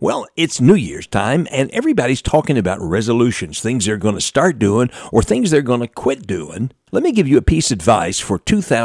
Well, it's New Year's time, and everybody's talking about resolutions, things they're going to start doing or things they're going to quit doing. Let me give you a piece of advice for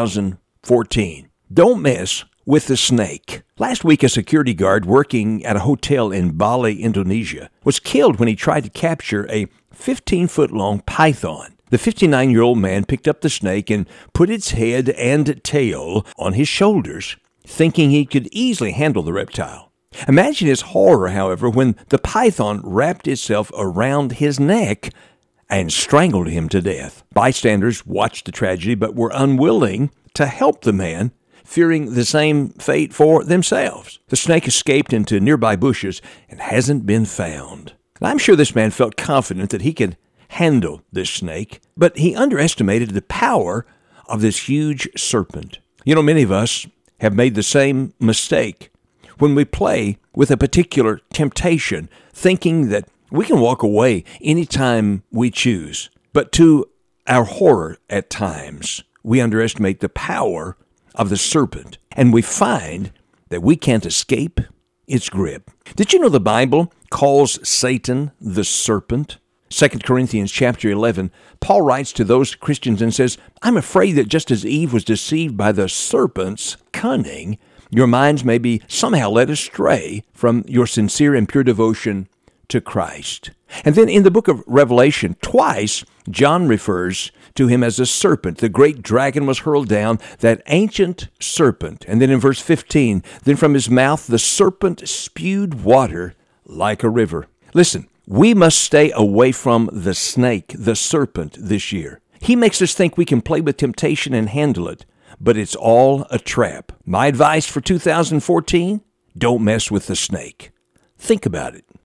2014. Don't mess with the snake. Last week, a security guard working at a hotel in Bali, Indonesia, was killed when he tried to capture a 15-foot-long python. The 59-year-old man picked up the snake and put its head and tail on his shoulders, thinking he could easily handle the reptile. Imagine his horror, however, when the python wrapped itself around his neck and strangled him to death. Bystanders watched the tragedy but were unwilling to help the man, fearing the same fate for themselves. The snake escaped into nearby bushes and hasn't been found. I'm sure this man felt confident that he could handle this snake, but he underestimated the power of this huge serpent. Many of us have made the same mistake when we play with a particular temptation, thinking that we can walk away anytime we choose. But to our horror at times, we underestimate the power of the serpent, and we find that we can't escape its grip. Did you know the Bible calls Satan the serpent? 2 Corinthians chapter 11, Paul writes to those Christians and says, I'm afraid that just as Eve was deceived by the serpent's cunning, your minds may be somehow led astray from your sincere and pure devotion to Christ. And then in the book of Revelation, twice, John refers to him as a serpent. The great dragon was hurled down, that ancient serpent. And then in verse 15, then from his mouth the serpent spewed water like a river. Listen, we must stay away from the snake, the serpent, this year. He makes us think we can play with temptation and handle it, but it's all a trap. My advice for 2014, don't mess with the snake. Think about it.